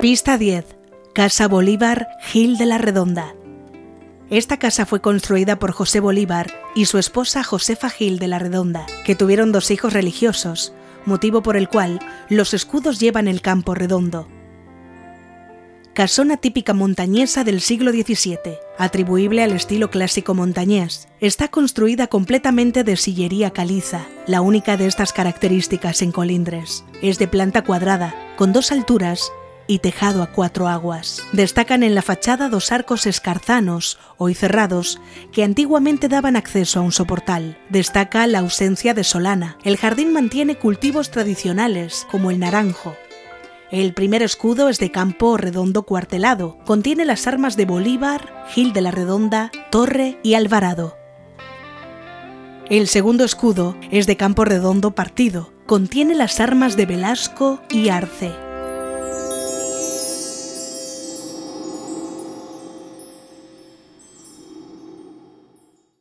Pista 10. Casa Bolívar, Gil de la Redonda. Esta casa fue construida por José Bolívar y su esposa Josefa Gil de la Redonda, que tuvieron 2 hijos religiosos, motivo por el cual los escudos llevan el campo redondo. Casona típica montañesa del siglo XVII, atribuible al estilo clásico montañés. Está construida completamente de sillería caliza, la única de estas características en Colindres. Es de planta cuadrada, con 2 alturas y tejado a 4 aguas. Destacan en la fachada 2 arcos escarzanos, hoy cerrados, que antiguamente daban acceso a un soportal. Destaca la ausencia de solana. El jardín mantiene cultivos tradicionales, como el naranjo. El primer escudo es de campo redondo cuartelado. Contiene las armas de Bolívar, Gil de la Redonda, Torre y Alvarado. El segundo escudo es de campo redondo partido. Contiene las armas de Velasco y Arce.